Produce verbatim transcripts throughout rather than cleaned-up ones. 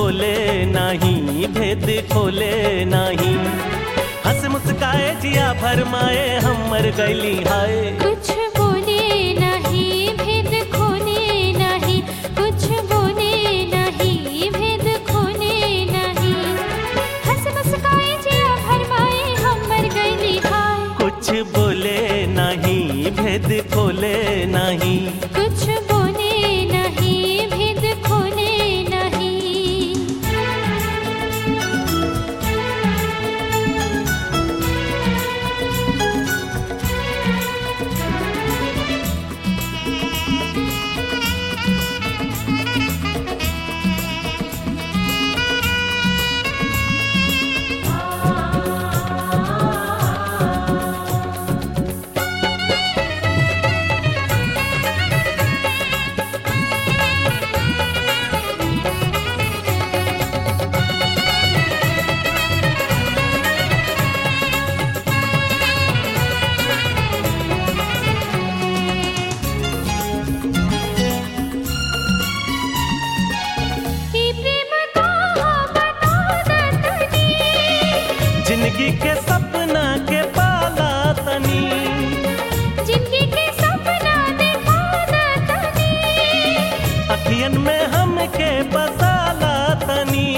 बोले नहीं, भेद खोले नहीं। हंस मुस्काए जिया फरमाए हम मर गईली हाय। कुछ बोले नहीं, भेद खोले नहीं, कुछ बोले नहीं, भेद खोले नहीं। हंस मुस्काए जिया फरमाए हम मर गईली हाय। कुछ बोले नहीं, भेद खोले नहीं। कुछ बोले नहीं, भेद खोले नहीं। जिंदगी के सपना के पाला तनी, जिंदगी के सपना देखा तनी। अखियन में हमके बसाला तनी।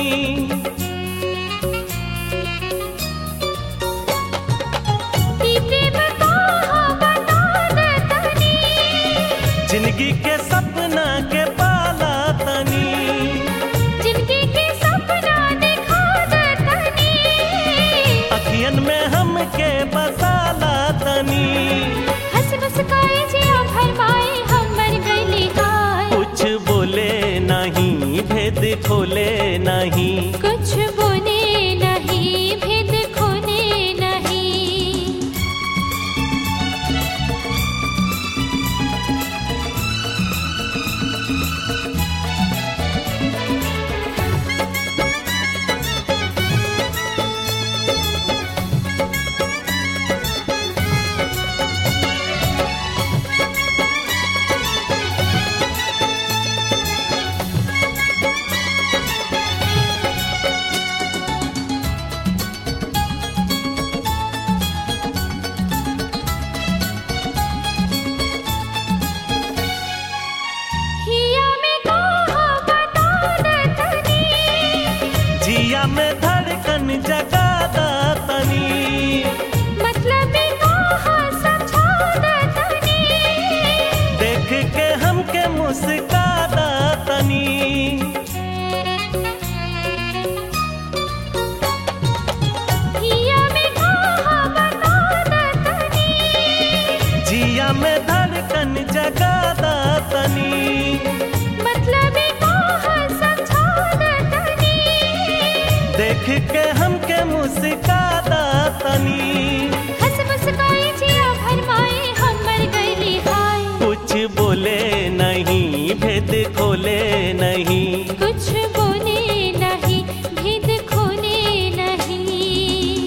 ई प्रेम कहाँ बता तनी। जिंदगी के सपना के पाला तनी। जिंदगी के सपना देखा तनी। अखियन में हमके बसाला तनी। हंस मुस्काए जिया फरमाए हम मर गईली हाय। कुछ बोले नहीं, भेद खोले नहीं। कुछ बोले नहीं, भेद खोले नहीं। हिया में कहाँ बता तनी। जिया में धड़कन जगा तनी। मतलब कहाँ समझा तनी। देख के हमके मुस्का तनी। हिया में कहाँ बता तनी। जिया में धड़कन जगा तनी। मतलब कहाँ समझा तनी। देख के हमके मुस्का तनी। हंस मुस्काए जिया फरमाए हम मर गईली हाय। कुछ बोले नहीं, भेद खोले नहीं। कुछ बोले नहीं, भेद खोले नहीं।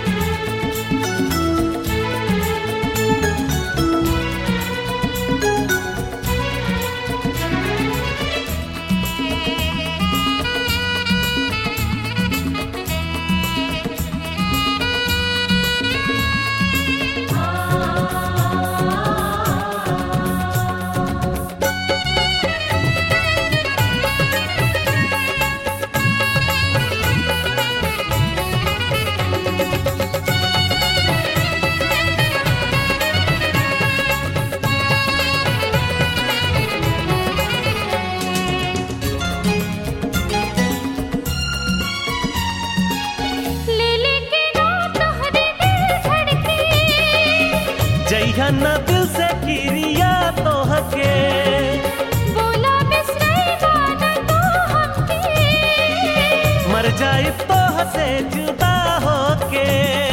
ले लेके ना तोहरे दिल धड़के। जइहा न दिल से किरिया तोहके। बोला बिसरैबा ना तो हमके। मर जाए तोह से जुदा होके।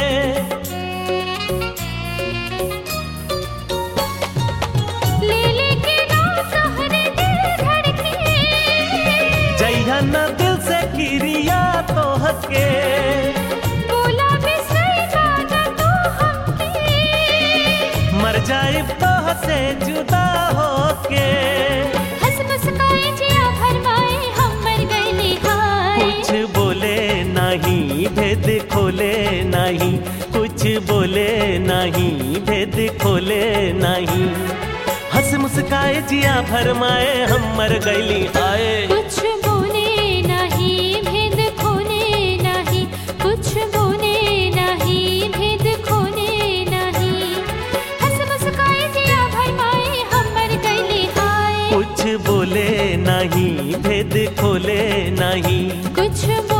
ले लेके ना तोहरे दिल धड़के। जइहा न दिल से किरिया तोहके। बोला बिसरैबा ना तो हमके। मर जाए तोह से जुदा होके। हंस मुस्काए जिया फरमाए हम मर गईली हाय। भेद खोले नहीं, कुछ बोले नहीं, भेद खोले नहीं। हंस मुस्काए जिया भरमाए हम मर गईली हाय। कुछ बोले नहीं, भेद खोले नहीं, कुछ बोले नहीं, भेद खोले नहीं। हंस मुस्काए जिया भरमाए हम मर गईली हाय। कुछ बोले नहीं, भेद खोले नहीं। कुछ